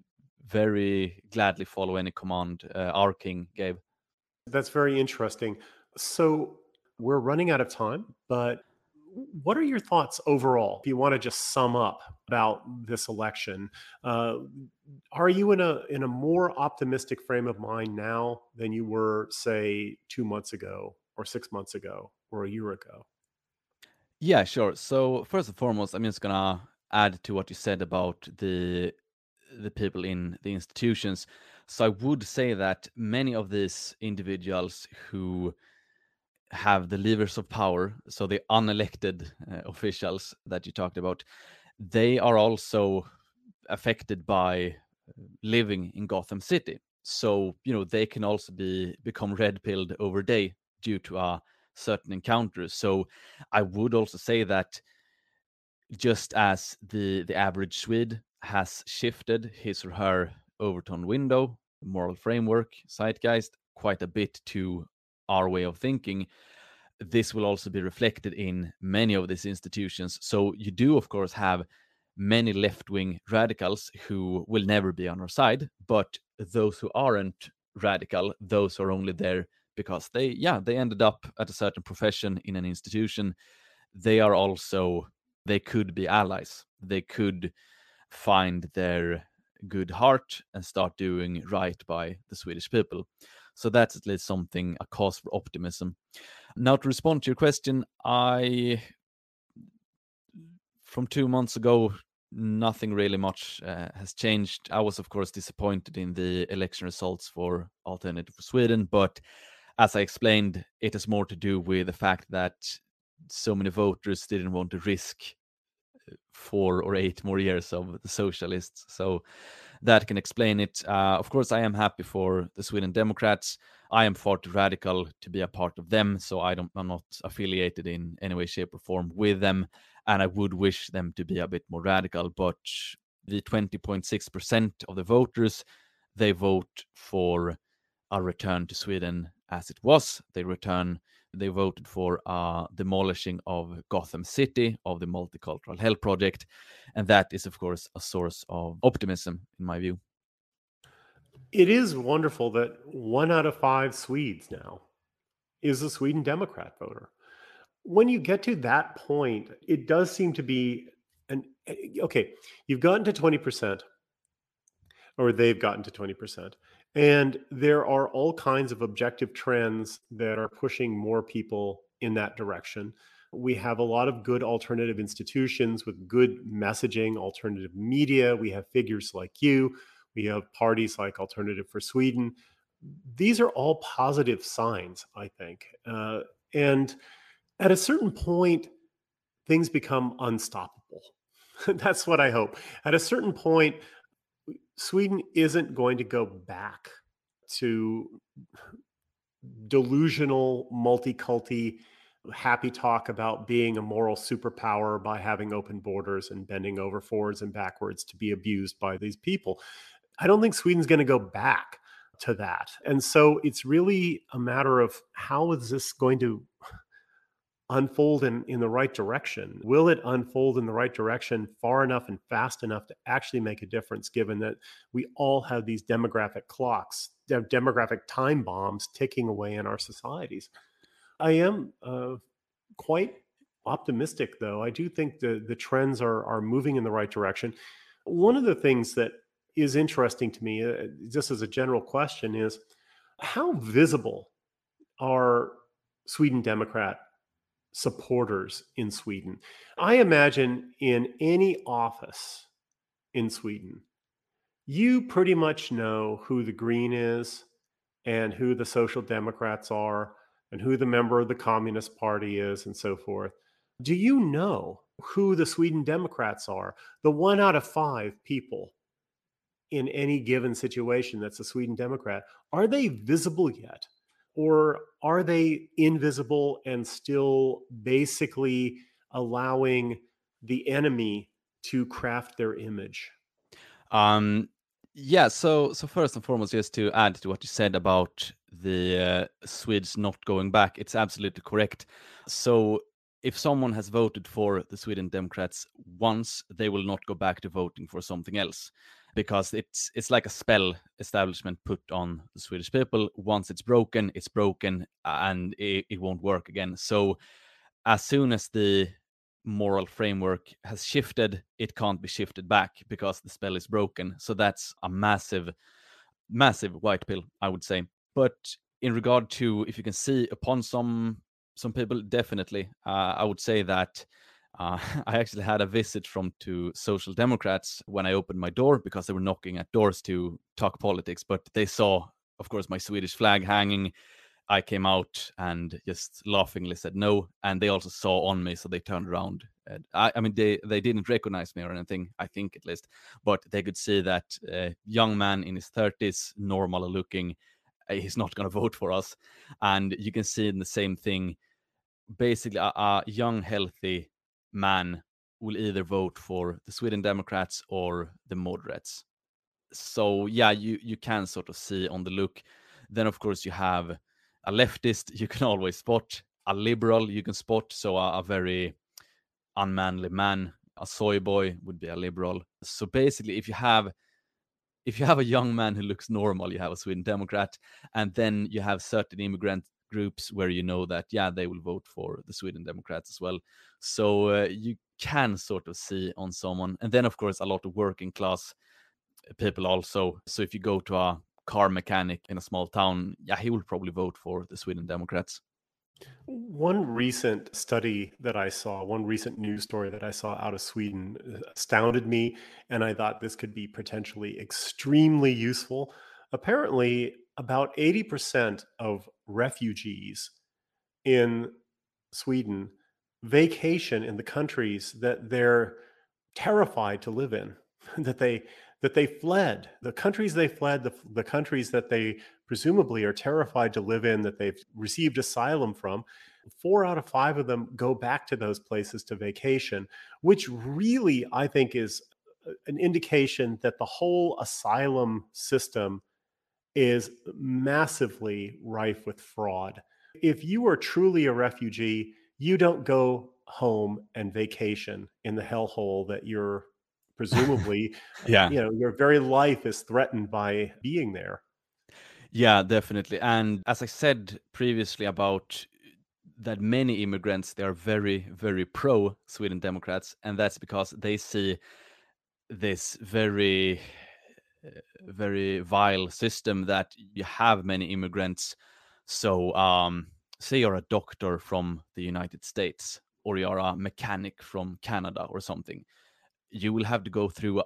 very gladly follow any command uh, our king gave. That's very interesting. So we're running out of time, but what are your thoughts overall? If you want to just sum up about this election, uh, are you in a in a more optimistic frame of mind now than you were, say, two months ago, or six months ago, or a year ago? Yeah, sure. So first and foremost, I'm just gonna add to what you said about the the people in the institutions. So I would say that many of these individuals who have the levers of power, so the unelected uh, officials that you talked about, they are also affected by living in Gotham City. So, you know, they can also be become red pilled over day due to a certain encounter. So I would also say that just as the the average Swede has shifted his or her Overton window, moral framework, zeitgeist quite a bit to our way of thinking, this will also be reflected in many of these institutions. So you do, of course, have many left-wing radicals who will never be on our side, but those who aren't radical, those are only there because they, yeah, they ended up at a certain profession in an institution. They are also, they could be allies. They could find their good heart and start doing right by the Swedish people. So that's at least something, a cause for optimism. Now, to respond to your question, I, from two months ago, nothing really much uh, has changed. I was, of course, disappointed in the election results for Alternative for Sweden, but as I explained, it has more to do with the fact that so many voters didn't want to risk four or eight more years of the socialists. So that can explain it. Uh, of course, I am happy for the Sweden Democrats. I am far too radical to be a part of them, so I don't, I'm not affiliated in any way, shape, or form with them. And I would wish them to be a bit more radical. But the twenty point six percent of the voters, they vote for a return to Sweden as it was. They return. They voted for uh, demolishing of Gotham City, of the Multicultural Health Project, and that is, of course, a source of optimism in my view. It is wonderful that one out of five Swedes now is a Sweden Democrat voter. When you get to that point, it does seem to be an okay, you've gotten to twenty percent, or they've gotten to twenty percent. And there are all kinds of objective trends that are pushing more people in that direction. We have a lot of good alternative institutions with good messaging, alternative media. We have figures like you. We have parties like Alternative for Sweden. These are all positive signs, I think. Uh, and at a certain point, things become unstoppable. That's what I hope. At a certain point, Sweden isn't going to go back to delusional, multi-culti, happy talk about being a moral superpower by having open borders and bending over forwards and backwards to be abused by these people. I don't think Sweden's going to go back to that. And so it's really a matter of how is this going to unfold in, in the right direction? Will it unfold in the right direction far enough and fast enough to actually make a difference, given that we all have these demographic clocks, de- demographic time bombs ticking away in our societies? I am uh, quite optimistic, though. I do think the, the trends are, are moving in the right direction. One of the things that is interesting to me, uh, just as a general question, is how visible are Sweden Democrat supporters in Sweden? I imagine in any office in Sweden, you pretty much know who the Green is and who the Social Democrats are and who the member of the Communist Party is and so forth. Do you know who the Sweden Democrats are? The one out of five people in any given situation that's a Sweden Democrat, are they visible yet? Or are they invisible and still basically allowing the enemy to craft their image? Um, yeah, so so first and foremost, just to add to what you said about the uh, Swedes not going back, it's absolutely correct. So if someone has voted for the Sweden Democrats once, they will not go back to voting for something else, because it's it's like a spell establishment put on the Swedish people. Once it's broken, it's broken, and it, it won't work again. So as soon as the moral framework has shifted, it can't be shifted back because the spell is broken. So that's a massive, massive white pill, I would say. But in regard to if you can see upon some some people, definitely, uh, I would say that uh, I actually had a visit from two social democrats when I opened my door because they were knocking at doors to talk politics, but they saw, of course, my Swedish flag hanging. I came out and just laughingly said no, and they also saw on me, so they turned around. And I, I mean, they they didn't recognize me or anything, I think at least, but they could see that uh, young man in his thirties, normal looking, uh, he's not going to vote for us. And you can see in the same thing. Basically, a, a young, healthy man will either vote for the Sweden Democrats or the moderates. So yeah, you you can sort of see on the look. Then of course you have a leftist you can always spot, a liberal you can spot, so a, a very unmanly man, a soy boy would be a liberal. So basically, if you have if you have a young man who looks normal, you have a Sweden Democrat, and then you have certain immigrant groups where you know that yeah, they will vote for the Sweden Democrats as well. So uh, you can sort of see on someone, and then of course a lot of working class people also. So if you go to a car mechanic in a small town, yeah, he will probably vote for the Sweden Democrats. One recent study that I saw, one recent news story that I saw out of Sweden uh, astounded me, and I thought this could be potentially extremely useful. Apparently, about eighty percent of refugees in Sweden vacation in the countries that they're terrified to live in, that they that they fled, the countries they fled, the, the countries that they presumably are terrified to live in, that they've received asylum from. Four out of five of them go back to those places to vacation, which really, I think, is uh, an indication that the whole asylum system is massively rife with fraud. If you are truly a refugee, you don't go home and vacation in the hellhole that you're presumably, uh, Yeah. you know, your very life is threatened by being there. Yeah, definitely. And as I said previously about that many immigrants, they are very, very pro Sweden Democrats, and that's because they see this very, uh, very vile system that you have many immigrants. So, um, say you're a doctor from the United States, or you're a mechanic from Canada or something, you will have to go through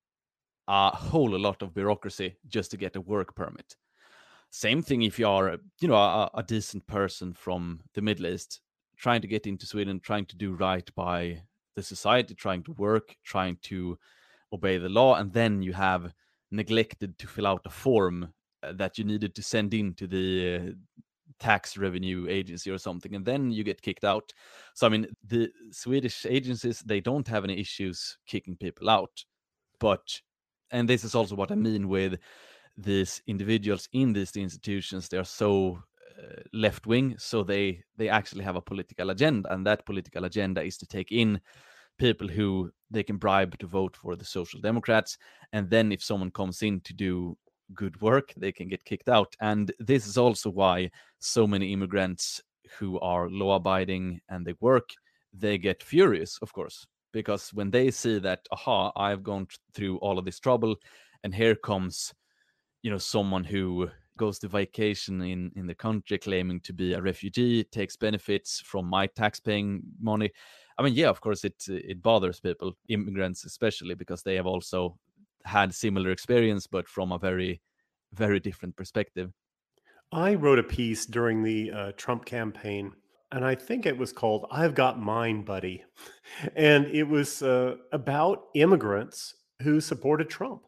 a whole lot of bureaucracy just to get a work permit. Same thing if you are, you know, a, a decent person from the Middle East, trying to get into Sweden, trying to do right by the society, trying to work, trying to obey the law, and then you have neglected to fill out a form uh, that you needed to send in to the uh, tax revenue agency or something, and then you get kicked out. So I mean, the Swedish agencies, they don't have any issues kicking people out, but and this is also what I mean with these individuals in these institutions. They are so uh, left wing, so they they actually have a political agenda, and that political agenda is to take in people who they can bribe to vote for the Social Democrats, and then if someone comes in to do good work, they can get kicked out. And this is also why so many immigrants who are law abiding and they work, they get furious, of course, because when they see that, aha, I've gone through all of this trouble, and here comes, you know, someone who goes to vacation in in the country claiming to be a refugee, takes benefits from my tax-paying money. I mean, yeah, of course it it bothers people, immigrants especially, because they have also had similar experience, but from a very, very different perspective. I wrote a piece during the uh, Trump campaign, and I think it was called "I've Got Mine, Buddy," and it was uh, about immigrants who supported Trump.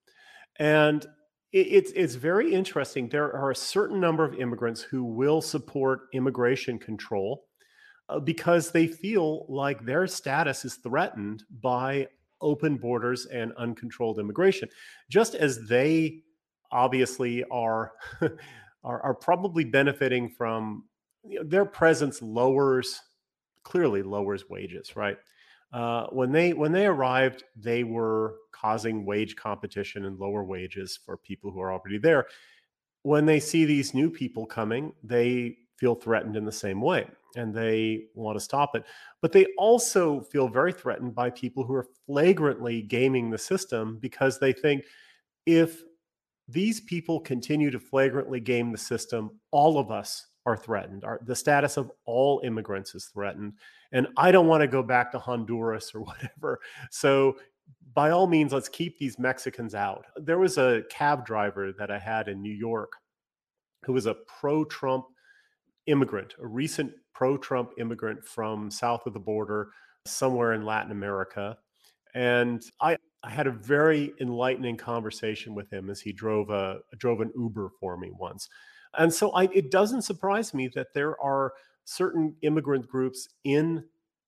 And it, it's it's very interesting. There are a certain number of immigrants who will support immigration control uh, because they feel like their status is threatened by open borders and uncontrolled immigration, just as they obviously are are, are probably benefiting from, you know, their presence lowers clearly lowers wages, right? Uh, when they when they arrived, they were causing wage competition and lower wages for people who are already there. When they see these new people coming, they feel threatened in the same way and they want to stop it. But they also feel very threatened by people who are flagrantly gaming the system because they think if these people continue to flagrantly game the system, all of us are threatened. Our, the status of all immigrants is threatened. And I don't want to go back to Honduras or whatever. So, by all means, let's keep these Mexicans out. There was a cab driver that I had in New York who was a pro Trump immigrant, a recent pro Trump immigrant from south of the border, somewhere in Latin America. And I, I had a very enlightening conversation with him as he drove a drove an Uber for me once. And so I, it doesn't surprise me that there are certain immigrant groups in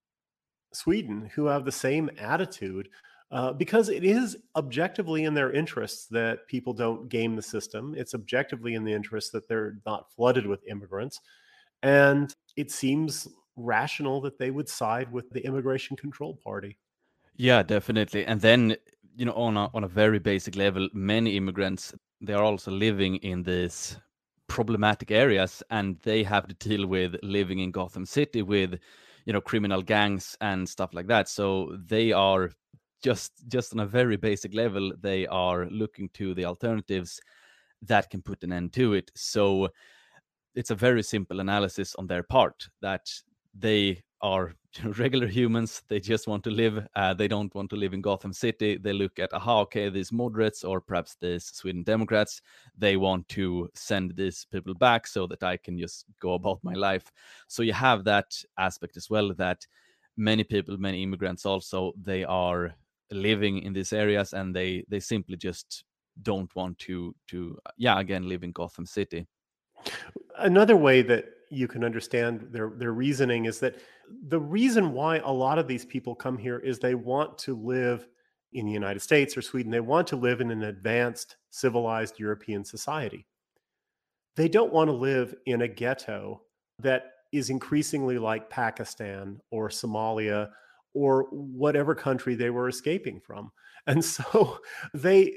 Sweden who have the same attitude uh, because it is objectively in their interests that people don't game the system. It's objectively in the interest that they're not flooded with immigrants. And it seems rational that they would side with the immigration control party. Yeah, definitely. And then, you know, on a on a very basic level, many immigrants, they are also living in these problematic areas, and they have to deal with living in Gotham City with, you know, criminal gangs and stuff like that. So they are just just on a very basic level, they are looking to the alternatives that can put an end to it. So it's a very simple analysis on their part that they are regular humans. They just want to live. Uh, they don't want to live in Gotham City. They look at, aha, okay, these moderates or perhaps these Sweden Democrats, they want to send these people back so that I can just go about my life. So you have that aspect as well, that many people, many immigrants also, they are living in these areas and they they simply just don't want to to yeah, again, live in Gotham City. Another way that you can understand their their reasoning is that the reason why a lot of these people come here is they want to live in the United States or Sweden. They want to live in an advanced, civilized European society. They don't want to live in a ghetto that is increasingly like Pakistan or Somalia or whatever country they were escaping from. And so they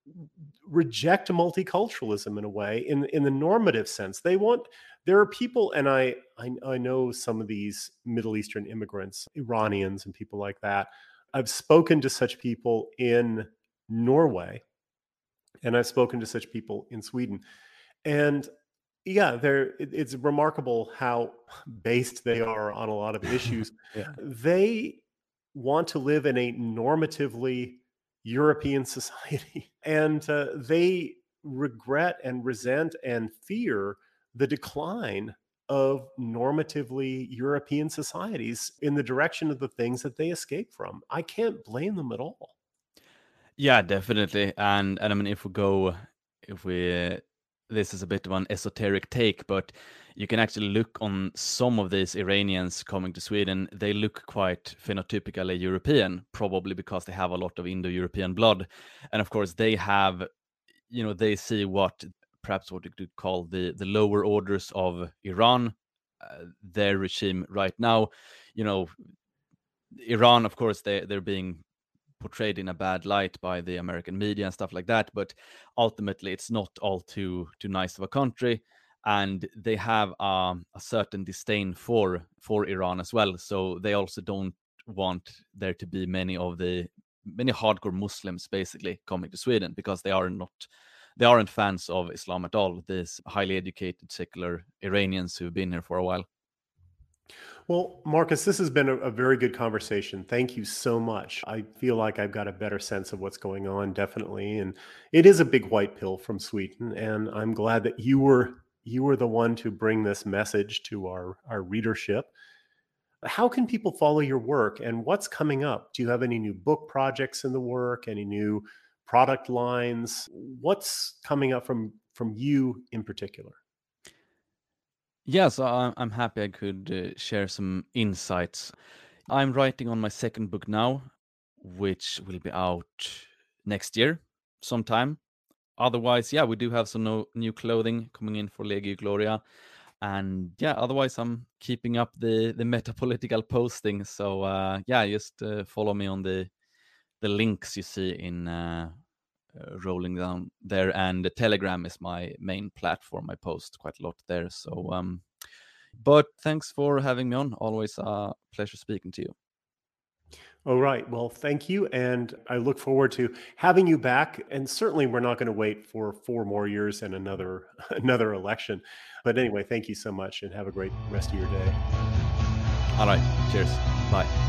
reject multiculturalism in a way, in in the normative sense. They want there are people, and I, I I know some of these Middle Eastern immigrants, Iranians and people like that. I've spoken to such people in Norway, and I've spoken to such people in Sweden. And yeah, they're it, it's remarkable how based they are on a lot of issues. Yeah. They want to live in a normatively European society, and uh, they regret and resent and fear the decline of normatively European societies in the direction of the things that they escape from. I can't blame them at all. Yeah, definitely. And and I mean, if we go, if we, uh, this is a bit of an esoteric take, but you can actually look on some of these Iranians coming to Sweden. They look quite phenotypically European, probably because they have a lot of Indo-European blood, and of course they have, you know, they see what perhaps what you could call the the lower orders of Iran, uh, their regime right now. You know, Iran, of course, they they're being portrayed in a bad light by the American media and stuff like that. But ultimately, it's not all too too nice of a country, and they have um, a certain disdain for for Iran as well. So they also don't want there to be many of the many hardcore Muslims basically coming to Sweden, because they are not they aren't fans of Islam at all. These highly educated secular Iranians who've been here for a while. Well, Marcus, this has been a, a very good conversation. Thank you so much. I feel like I've got a better sense of what's going on, definitely. And it is a big white pill from Sweden. And I'm glad that you were you were the one to bring this message to our, our readership. How can people follow your work, and what's coming up? Do you have any new book projects in the work? Any new product lines? What's coming up from from you in particular? Yeah, so I'm, I'm happy I could uh, share some insights. I'm writing on my second book now, which will be out next year sometime. Otherwise, yeah, we do have some no, new clothing coming in for Legio Gloria. And yeah, otherwise, I'm keeping up the, the metapolitical posting. So uh, yeah, just uh, follow me on the the links you see in uh, uh, rolling down there. And the Telegram is my main platform. I post quite a lot there. So, um, but thanks for having me on. Always a pleasure speaking to you. All right. Well, thank you. And I look forward to having you back. And certainly we're not going to wait for four more years and another another election. But anyway, thank you so much and have a great rest of your day. All right. Cheers. Bye.